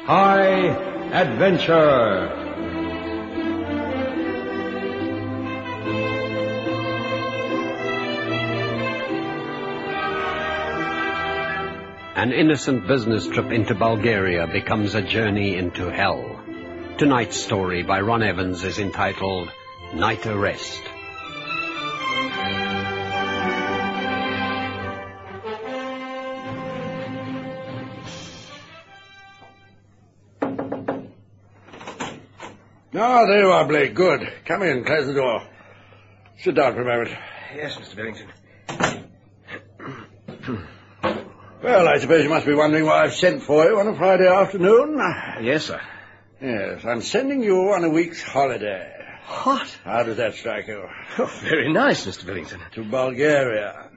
High Adventure. An innocent business trip into Bulgaria becomes a journey into hell. Tonight's story by Ron Evans is entitled Night Arrest. Ah, there you are, Blake. Good. Come in. Close the door. Sit down for a moment. Yes, Mr. Billington. Well, I suppose you must be wondering why I've sent for you on a Friday afternoon. Yes, sir. Yes, I'm sending you on a week's holiday. What? How does that strike you? Oh, very nice, Mr. Billington. To Bulgaria.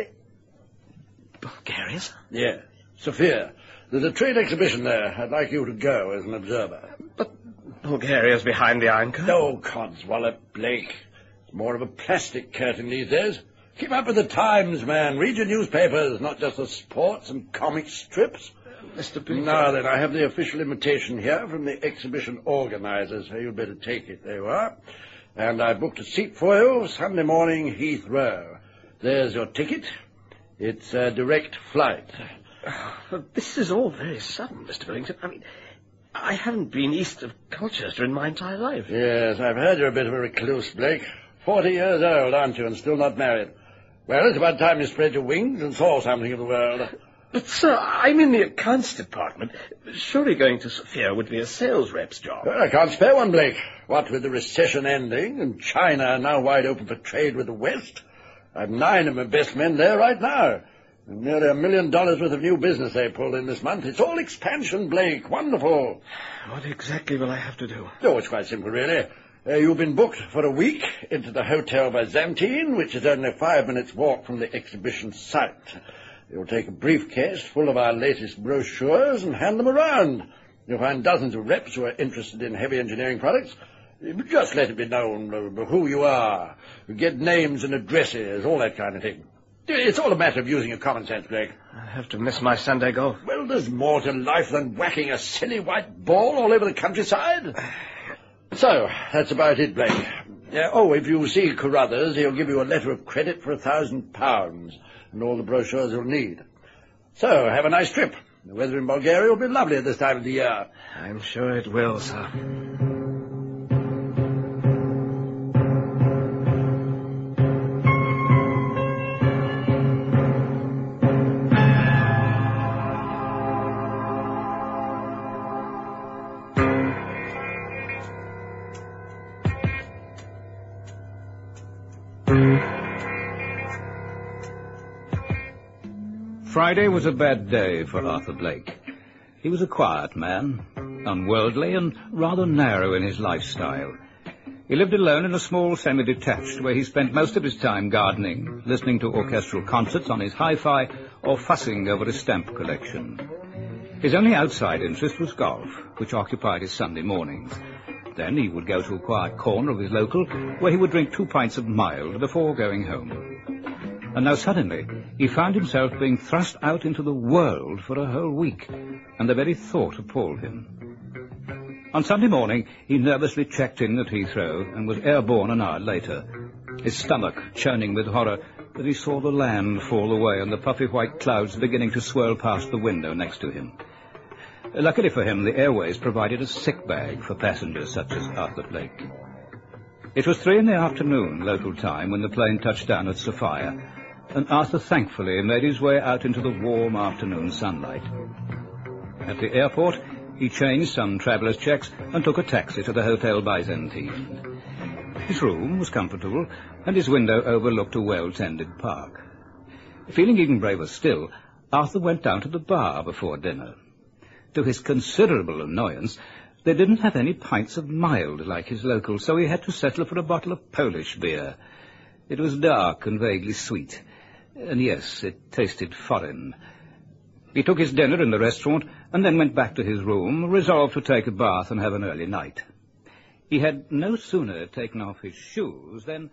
Bulgaria, sir? Yes. Sofia. There's a trade exhibition there. I'd like you to go as an observer. But Bulgaria's behind the Iron Curtain. No, codswallop, Blake. It's more of a plastic curtain these days. Keep up with the times, man. Read your newspapers, not just the sports and comic strips. Mr. Billington. Now then, I have the official invitation here from the exhibition organizers. So you'd better take it. There you are. And I booked a seat for you, Sunday morning, Heathrow. There's your ticket. It's a direct flight. But this is all very sudden, Mr. Billington. I mean, I haven't been east of Colchester in my entire life. Yes, I've heard you're a bit of a recluse, Blake. 40 years old, aren't you, and still not married? Well, it's about time you spread your wings and saw something of the world. But, sir, I'm in the accounts department. Surely going to Sofia would be a sales rep's job. Well, I can't spare one, Blake. What with the recession ending and China now wide open for trade with the West, I've 9 of my best men there right now. And nearly $1 million worth of new business they pulled in this month. It's all expansion, Blake. Wonderful. What exactly will I have to do? Oh, it's quite simple, really. You've been booked for a week into the Hotel Byzantine, which is only 5 minutes' walk from the exhibition site. You'll take a briefcase full of our latest brochures and hand them around. You'll find dozens of reps who are interested in heavy engineering products. Just let it be known who you are. Get names and addresses, all that kind of thing. It's all a matter of using your common sense, Blake. I have to miss my Sunday golf. Well, there's more to life than whacking a silly white ball all over the countryside. So, that's about it, Blake. If you see Carruthers, he'll give you a letter of credit for £1,000 and all the brochures you'll need. So, have a nice trip. The weather in Bulgaria will be lovely at this time of the year. I'm sure it will, sir. Friday was a bad day for Arthur Blake. He was a quiet man, unworldly and rather narrow in his lifestyle. He lived alone in a small semi-detached where he spent most of his time gardening, listening to orchestral concerts on his hi-fi, or fussing over his stamp collection. His only outside interest was golf, which occupied his Sunday mornings. Then he would go to a quiet corner of his local, where he would drink 2 pints of mild before going home. And now suddenly he found himself being thrust out into the world for a whole week, and the very thought appalled him. On Sunday morning he nervously checked in at Heathrow and was airborne an hour later, his stomach churning with horror as he saw the land fall away and the puffy white clouds beginning to swirl past the window next to him. Luckily for him, the airways provided a sick bag for passengers such as Arthur Blake. It was 3 p.m, local time, when the plane touched down at Sofia, and Arthur thankfully made his way out into the warm afternoon sunlight. At the airport, he changed some traveller's checks and took a taxi to the Hotel Byzantine. His room was comfortable, and his window overlooked a well-tended park. Feeling even braver still, Arthur went down to the bar before dinner. To his considerable annoyance, they didn't have any pints of mild like his local, so he had to settle for a bottle of Polish beer. It was dark and vaguely sweet, and yes, it tasted foreign. He took his dinner in the restaurant and then went back to his room, resolved to take a bath and have an early night. He had no sooner taken off his shoes than...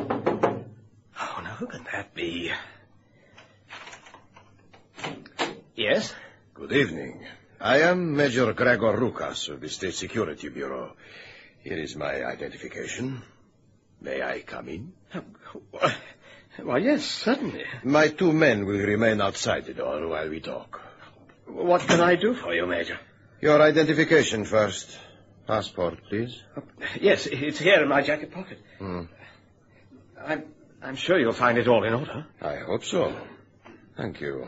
Oh, now who can that be? Yes? Good evening. I am Major Gregor Rukas of the State Security Bureau. Here is my identification. May I come in? Why, yes, certainly. My 2 men will remain outside the door while we talk. What can I do for you, Major? Your identification first. Passport, please. Yes, it's here in my jacket pocket. I'm sure you'll find it all in order. I hope so. Thank you.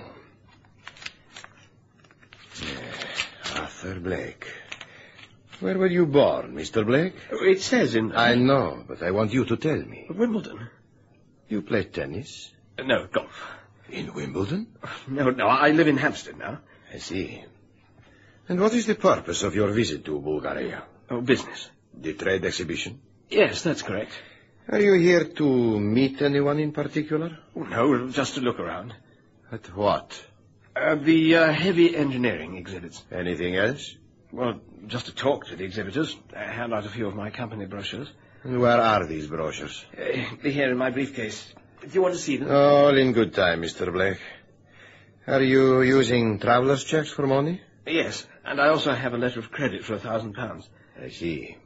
Arthur Blake. Where were you born, Mr. Blake? It says in... I know, but I want you to tell me. Wimbledon. You play tennis? No, golf. In Wimbledon? No, I live in Hampstead now. I see. And what is the purpose of your visit to Bulgaria? Oh, business. The trade exhibition? Yes, that's correct. Are you here to meet anyone in particular? Oh, no, just to look around. At what? The heavy engineering exhibits. Anything else? Well, just to talk to the exhibitors, hand out a few of my company brochures. And where are these brochures? Here in my briefcase. Do you want to see them? All in good time, Mr. Blake. Are you using traveler's checks for money? Yes, and I also have a letter of credit for £1,000. I see.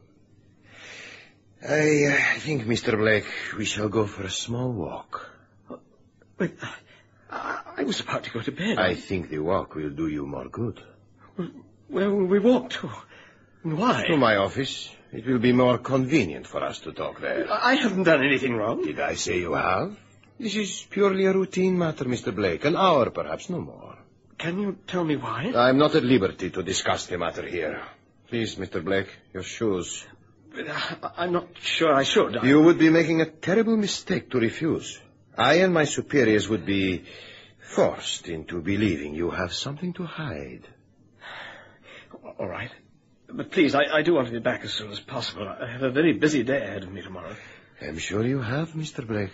I think, Mr. Blake, we shall go for a small walk. But I was about to go to bed. I think the walk will do you more good. Where will we walk to? And why? To my office. It will be more convenient for us to talk there. I haven't done anything wrong. Did I say you have? This is purely a routine matter, Mr. Blake. An hour, perhaps, no more. Can you tell me why? I'm not at liberty to discuss the matter here. Please, Mr. Blake, your shoes. I'm not sure I should. You would be making a terrible mistake to refuse. I and my superiors would be forced into believing you have something to hide. All right. But please, I do want to be back as soon as possible. I have a very busy day ahead of me tomorrow. I'm sure you have, Mr. Blake.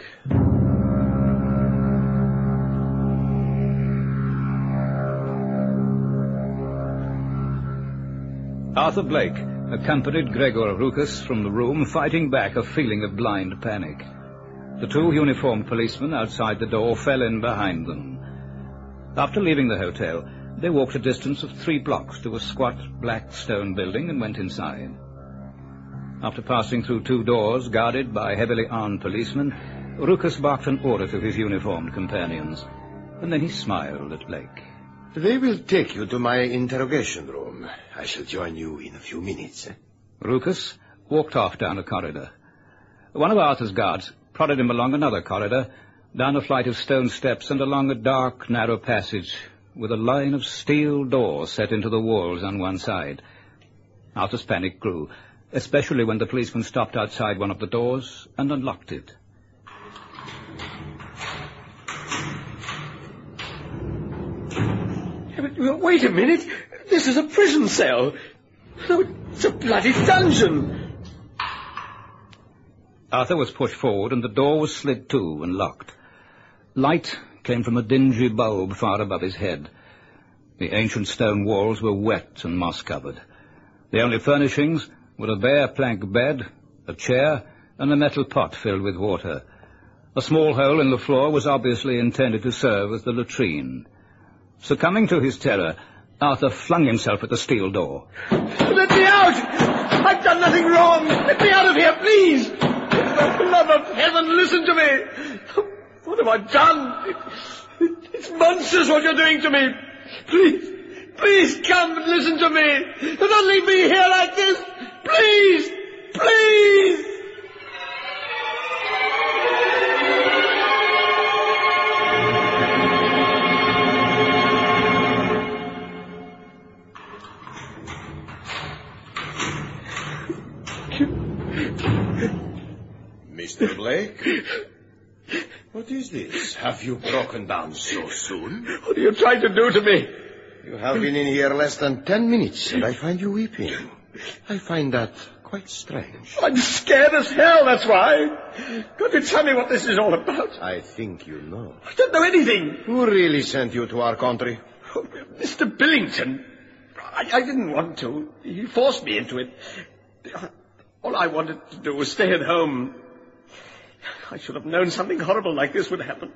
Arthur Blake accompanied Gregor Rukas from the room, fighting back a feeling of blind panic. The 2 uniformed policemen outside the door fell in behind them. After leaving the hotel, they walked a distance of 3 blocks to a squat black stone building and went inside. After passing through 2 doors guarded by heavily armed policemen, Rukas barked an order to his uniformed companions, and then he smiled at Blake. They will take you to my interrogation room. I shall join you in a few minutes. Rukas walked off down a corridor. One of Arthur's guards prodded him along another corridor, down a flight of stone steps and along a dark, narrow passage with a line of steel doors set into the walls on one side. Arthur's panic grew, especially when the policeman stopped outside one of the doors and unlocked it. Wait a minute. This is a prison cell. No, it's a bloody dungeon. Arthur was pushed forward, and the door was slid to and locked. Light came from a dingy bulb far above his head. The ancient stone walls were wet and moss-covered. The only furnishings were a bare plank bed, a chair, and a metal pot filled with water. A small hole in the floor was obviously intended to serve as the latrine. Succumbing to his terror, Arthur flung himself at the steel door. Let me out! I've done nothing wrong! Let me out of here, please! For the love of heaven, listen to me! What have I done? It's monstrous what you're doing to me! Please come and listen to me! Do not leave me here like this! Please! Please! Mr. Blake? What is this? Have you broken down so soon? What are you trying to do to me? You have been in here less than 10 minutes, and I find you weeping. I find that quite strange. I'm scared as hell, that's why. Can't you tell me what this is all about? I think you know. I don't know anything. Who really sent you to our country? Oh, Mr. Billington. I didn't want to. He forced me into it. All I wanted to do was stay at home. I should have known something horrible like this would happen.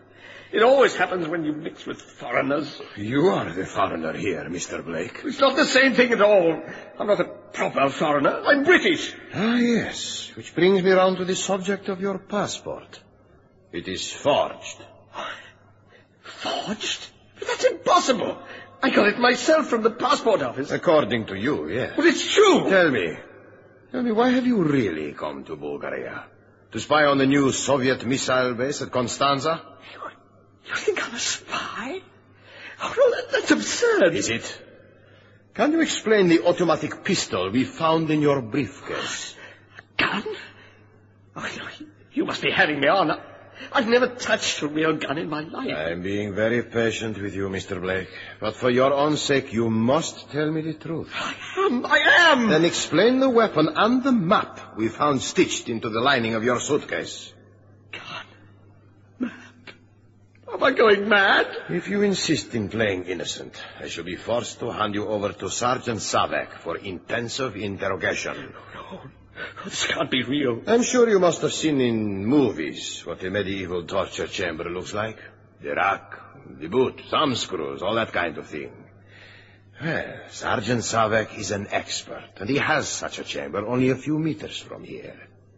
It always happens when you mix with foreigners. You are the foreigner here, Mr. Blake. It's not the same thing at all. I'm not a proper foreigner. I'm British. Ah, yes. Which brings me round to the subject of your passport. It is forged. Forged? But that's impossible. I got it myself from the passport office. According to you, yes. But it's true. Tell me, why have you really come to Bulgaria? To spy on the new Soviet missile base at Constanza? You think I'm a spy? Oh, no, that's absurd. Is it? Can you explain the automatic pistol we found in your briefcase? A gun? Oh, no, you must be having me on. I've never touched a real gun in my life. I'm being very patient with you, Mr. Blake. But for your own sake, you must tell me the truth. I am! Then explain the weapon and the map we found stitched into the lining of your suitcase. God. Mad. Am I going mad? If you insist in playing innocent, I shall be forced to hand you over to Sergeant Savek for intensive interrogation. No. This can't be real. I'm sure you must have seen in movies what a medieval torture chamber looks like. The rack, the boot, thumb screws, all that kind of thing. Well, Sergeant Savek is an expert, and he has such a chamber only a few meters from here.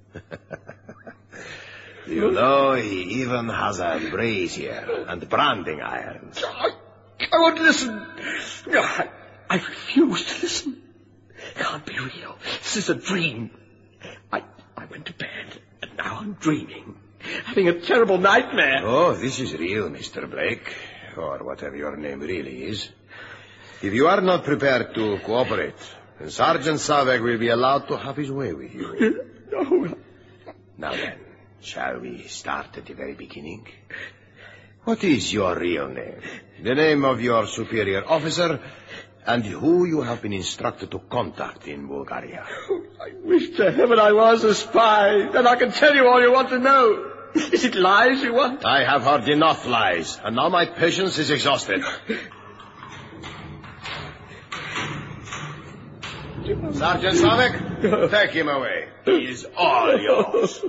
You know, he even has a brazier and branding irons. I won't listen. I refuse to listen. It can't be real. This is a dream. I went to bed, and now I'm dreaming. Having a terrible nightmare. Oh, this is real, Mr. Blake, or whatever your name really is. If you are not prepared to cooperate, then Sergeant Savek will be allowed to have his way with you. No. Now then, shall we start at the very beginning? What is your real name? The name of your superior officer, and who you have been instructed to contact in Bulgaria. I wish to heaven I was a spy. Then I can tell you all you want to know. Is it lies you want? I have heard enough lies, and now my patience is exhausted. Sergeant Savek, take him away. He is all yours.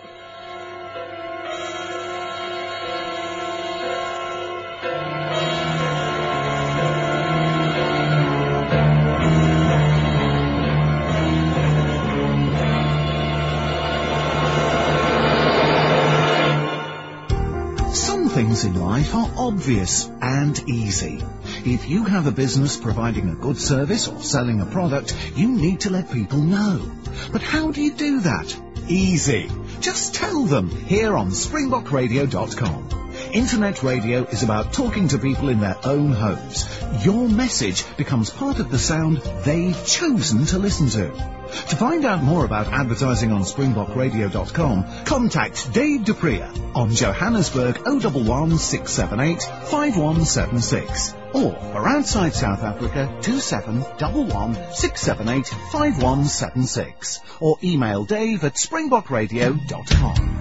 Things in life are obvious and easy. If you have a business providing a good service or selling a product, you need to let people know. But how do you do that? Easy. Just tell them here on SpringbokRadio.com. Internet radio is about talking to people in their own homes. Your message becomes part of the sound they've chosen to listen to. To find out more about advertising on SpringbokRadio.com, contact Dave Dupree on Johannesburg 011 678 5176 or for outside South Africa 2711 678 5176 or email Dave at SpringbokRadio.com.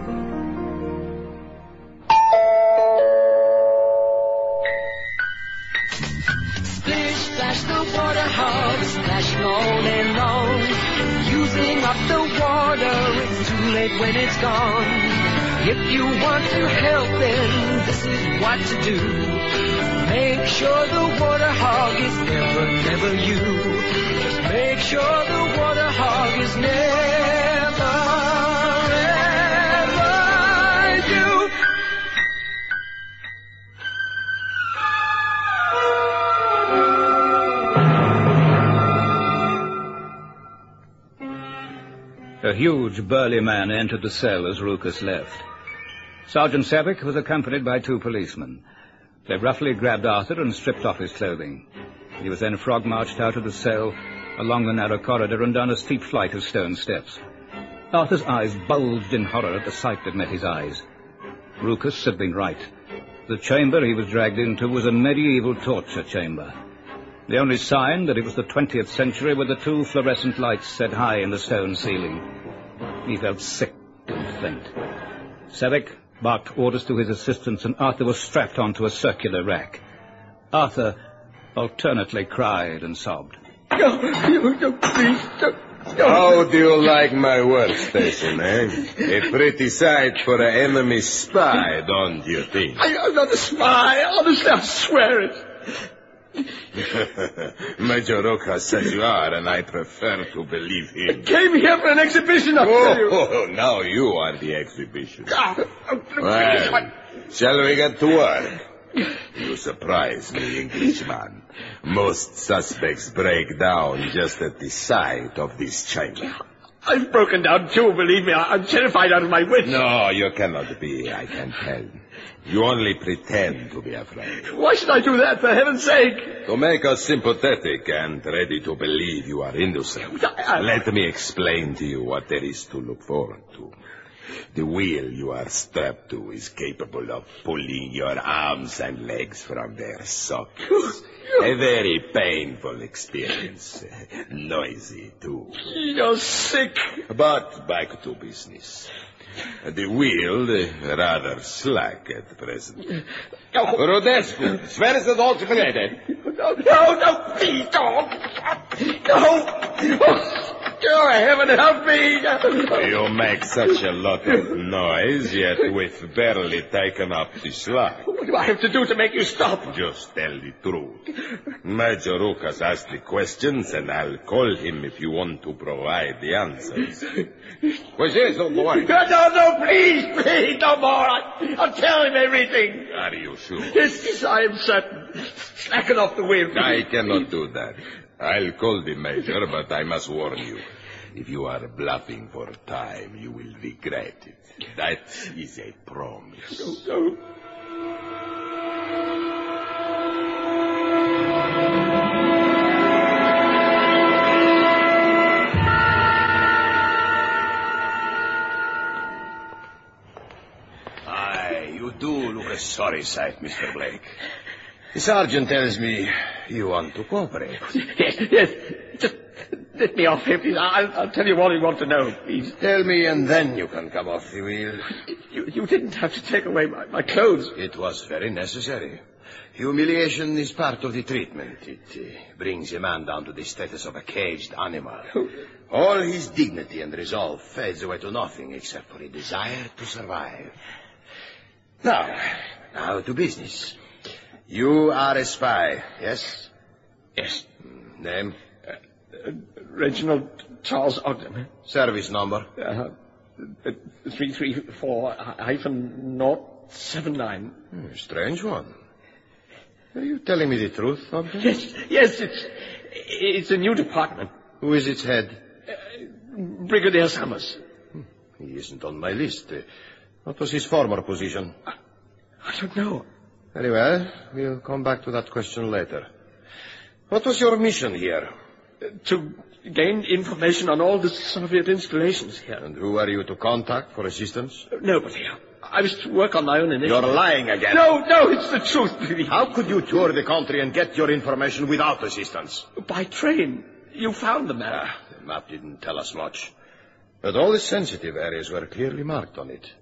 Splash the water hog, splashing all day long. Using up the water, it's too late when it's gone. If you want to help, then this is what to do. Make sure the water hog is never you. Just make sure the water hog is never you. A huge, burly man entered the cell as Rukus left. Sergeant Savek was accompanied by two policemen. They roughly grabbed Arthur and stripped off his clothing. He was then frog-marched out of the cell, along the narrow corridor and down a steep flight of stone steps. Arthur's eyes bulged in horror at the sight that met his eyes. Rukus had been right. The chamber he was dragged into was a medieval torture chamber. The only sign that it was the 20th century were the two fluorescent lights set high in the stone ceiling. He felt sick and faint. Savek barked orders to his assistants, and Arthur was strapped onto a circular rack. Arthur alternately cried and sobbed. No, please, don't. How do you like my workstation, eh? A pretty sight for an enemy spy, don't you think? I'm not a spy. Honestly, I swear it. Major Roca says you are, and I prefer to believe him. I came here for an exhibition, I tell you. Oh, now you are the exhibition. Please, Well, shall we get to work? You surprise me, Englishman. Most suspects break down just at the sight of this chamber. I've broken down too, believe me. I'm terrified out of my wits. No, you cannot be, I can tell. You only pretend to be afraid. Why should I do that, for heaven's sake? To make us sympathetic and ready to believe you are innocent. Let me explain to you what there is to look forward to. The wheel you are strapped to is capable of pulling your arms and legs from their sockets. A very painful experience. Noisy, too. You're sick. But back to business. The wheel rather slack at present. Rodescu, swear the dog created. No, please don't. No. Oh, heaven help me. You make such a lot of noise, yet we've barely taken up the slack. What do I have to do to make you stop? Just tell the truth. Major Rukas asked the questions, and I'll call him if you want to provide the answers. What's this, old boy? No, please, no more. I'll tell him everything. Are you sure? Yes, I am certain. Slacken off the wheel. I cannot do that. I'll call the major, but I must warn you. If you are bluffing for time, you will regret it. That is a promise. No. Aye, you do look a sorry sight, Mr. Blake. The sergeant tells me you want to cooperate. Yes. Just let me off here, please. I'll tell you all you want to know, please. Tell me, and then you can come off the wheel. You didn't have to take away my clothes. It was very necessary. Humiliation is part of the treatment. It brings a man down to the status of a caged animal. All his dignity and resolve fades away to nothing except for a desire to survive. Now to business. You are a spy, yes? Yes. Name? Reginald Charles Ogden. Service number? 334-079. Strange one. Are you telling me the truth, Ogden? Yes, it's a new department. Who is its head? Brigadier Summers. He isn't on my list. What was his former position? I don't know. Very well. We'll come back to that question later. What was your mission here? To gain information on all the Soviet installations here. And who are you to contact for assistance? Nobody. I was to work on my own initiative. You're lying again. No, it's the truth, please. How could you tour the country and get your information without assistance? By train. You found the map. The map didn't tell us much. But all the sensitive areas were clearly marked on it.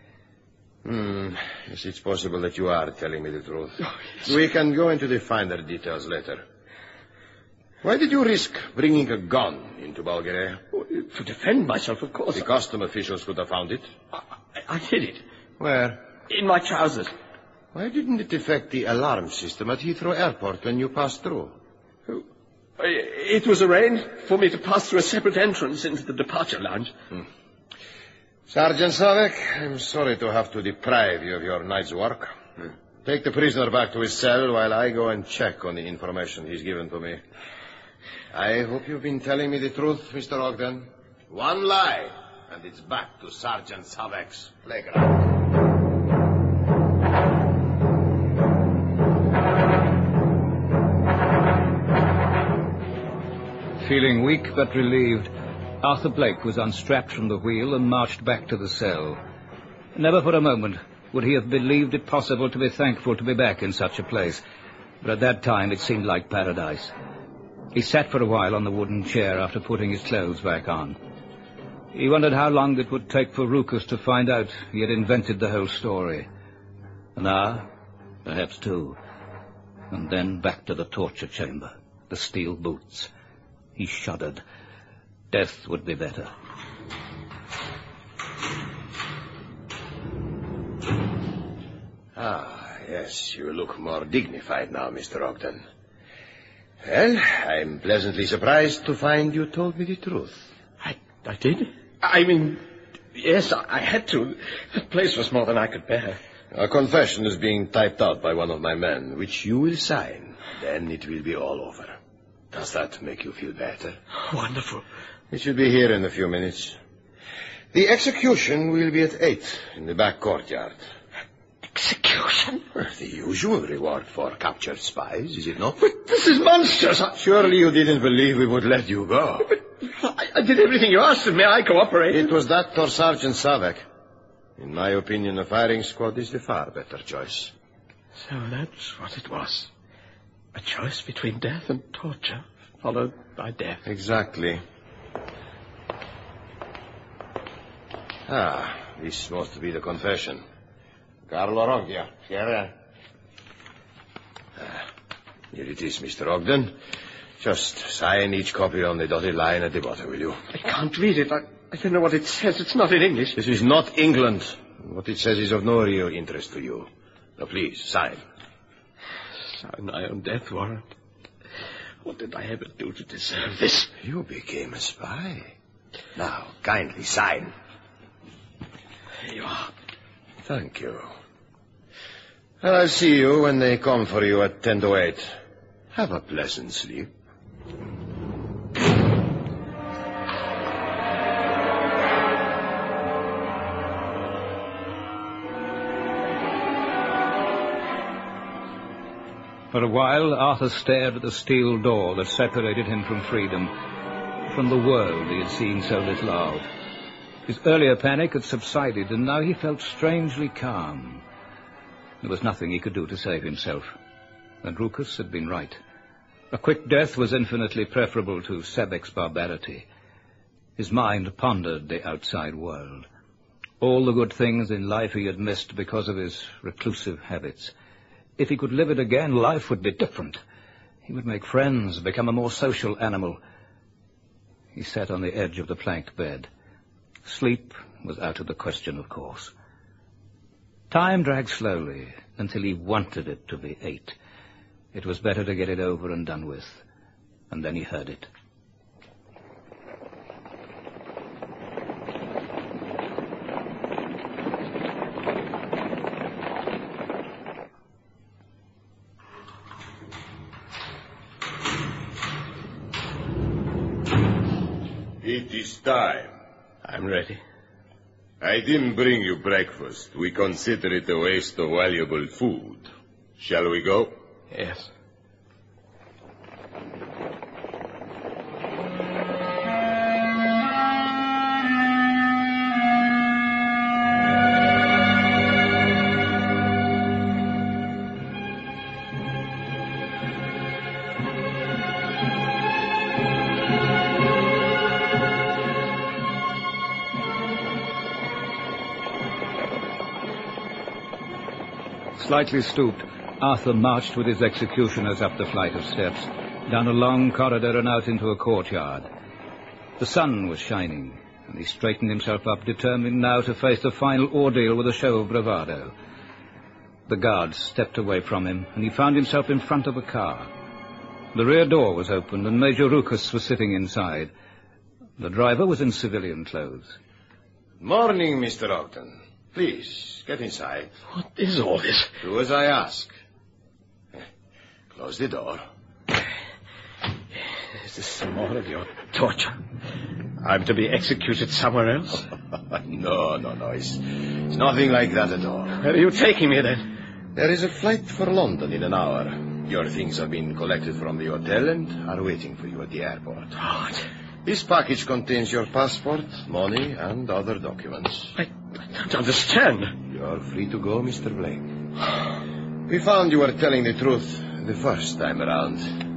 Yes, it's possible that you are telling me the truth. Oh, yes. We can go into the finer details later. Why did you risk bringing a gun into Bulgaria? To defend myself, of course. The custom officials could have found it. I hid it. Where? In my trousers. Why didn't it affect the alarm system at Heathrow Airport when you passed through? It was arranged for me to pass through a separate entrance into the departure lounge. Sergeant Savek, I'm sorry to have to deprive you of your night's work. Take the prisoner back to his cell while I go and check on the information he's given to me. I hope you've been telling me the truth, Mr. Ogden. One lie, and it's back to Sergeant Savek's playground. Feeling weak but relieved, Arthur Blake was unstrapped from the wheel and marched back to the cell. Never for a moment would he have believed it possible to be thankful to be back in such a place, but at that time it seemed like paradise. He sat for a while on the wooden chair after putting his clothes back on. He wondered how long it would take for Rukas to find out he had invented the whole story. An hour, perhaps 2, and then back to the torture chamber, the steel boots. He shuddered. Death would be better. Ah, yes, you look more dignified now, Mr. Ogden. Well, I'm pleasantly surprised to find you told me the truth. I did? I mean, yes, I had to. The place was more than I could bear. A confession is being typed out by one of my men, which you will sign. Then it will be all over. Does that make you feel better? Wonderful. We should be here in a few minutes. The execution will be at 8 in the back courtyard. Execution? Well, the usual reward for captured spies, is it not? But this is monstrous. Surely you didn't believe we would let you go. But I did everything you asked of me. I cooperated. It was that or Sergeant Savek. In my opinion, a firing squad is the far better choice. So that's what it was. A choice between death and torture, followed by death. Exactly. This must be the confession. Carlo Roggia, here. Here it is, Mr. Ogden. Just sign each copy on the dotted line at the bottom, will you? I can't read it. I don't know what it says. It's not in English. This is not England. What it says is of no real interest to you. Now, please, sign. Sign my own death warrant. What did I ever do to deserve this? You became a spy. Now, kindly sign. Here you are. Thank you. Well, I'll see you when they come for you at 10 to 8. Have a pleasant sleep. For a while, Arthur stared at the steel door that separated him from freedom, from the world he had seen so little of. His earlier panic had subsided, and now he felt strangely calm. There was nothing he could do to save himself, and Rukus had been right. A quick death was infinitely preferable to Sebek's barbarity. His mind pondered the outside world. All the good things in life he had missed because of his reclusive habits. If he could live it again, life would be different. He would make friends, become a more social animal. He sat on the edge of the planked bed. Sleep was out of the question, of course. Time dragged slowly until he wanted it to be 8. It was better to get it over and done with. And then he heard it. It is time. I'm ready. I didn't bring you breakfast. We consider it a waste of valuable food. Shall we go? Yes. Slightly stooped, Arthur marched with his executioners up the flight of steps, down a long corridor and out into a courtyard. The sun was shining, and he straightened himself up, determined now to face the final ordeal with a show of bravado. The guards stepped away from him, and he found himself in front of a car. The rear door was open, and Major Rukus was sitting inside. The driver was in civilian clothes. Morning, Mr. Ogden. Please, get inside. What is all this? Do as I ask. Close the door. Is this some more of your torture? I'm to be executed somewhere else? No. It's nothing like that at all. Where are you taking me, then? There is a flight for London in an hour. Your things have been collected from the hotel and are waiting for you at the airport. What? This package contains your passport, money, and other documents. I don't understand. You're free to go, Mr. Blake. We found you were telling the truth the first time around.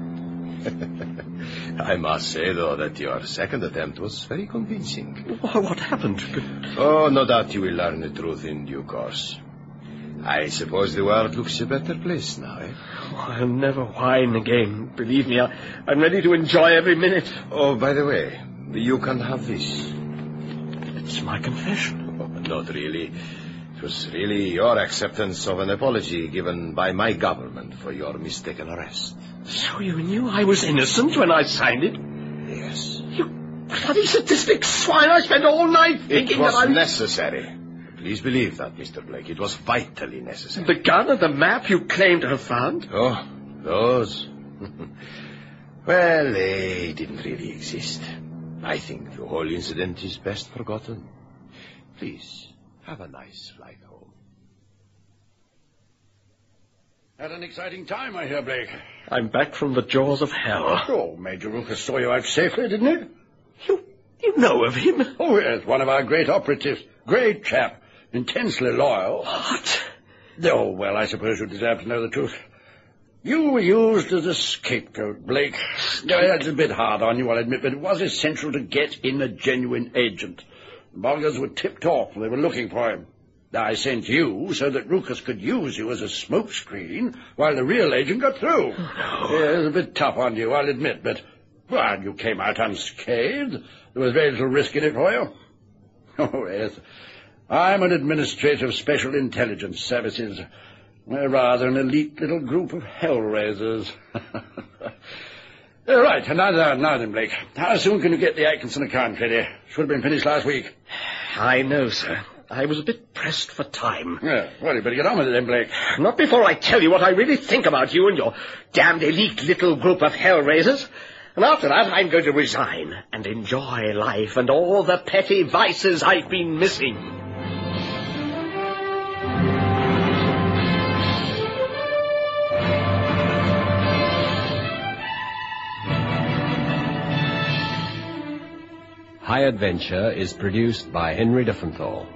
I must say, though, that your second attempt was very convincing. What happened? Oh, no doubt you will learn the truth in due course. I suppose the world looks a better place now, eh? I'll never whine again. Believe me, I'm ready to enjoy every minute. Oh, by the way, You can have this. It's my confession. Oh, not really. It was really your acceptance of an apology given by my government for your mistaken arrest. So you knew I was innocent when I signed it? Yes. You bloody sadistic swine! I spent all night thinking that I... It was necessary. Please believe that, Mr. Blake. It was vitally necessary. The gun and the map you claim to have found? Oh, those? Well, they didn't really exist. I think the whole incident is best forgotten. Please, have a nice flight home. Had an exciting time, I hear, Blake. I'm back from the jaws of hell. Oh, Major Lucas saw you out safely, didn't he? You know of him? Oh, yes, one of our great operatives. Great chap. Intensely loyal. What? Oh, well, I suppose you deserve to know the truth. You were used as a scapegoat, Blake. That's a bit hard on you, I'll admit, but it was essential to get in a genuine agent. The Bulgars were tipped off. They were looking for him. I sent you so that Lucas could use you as a smokescreen while the real agent got through. Oh, no. Yeah, it was a bit tough on you, I'll admit, but, well, you came out unscathed. There was very little risk in it for you. Oh, yes. I'm an administrator of Special Intelligence Services. We're rather an elite little group of hell-raisers. Right, now then, Blake. How soon can you get the Atkinson account ready? Should have been finished last week. I know, sir. I was a bit pressed for time. Yeah, well, you better get on with it then, Blake. Not before I tell you what I really think about you and your damned elite little group of hell-raisers. And after that, I'm going to resign and enjoy life and all the petty vices I've been missing. High Adventure is produced by Henry Diffenthal.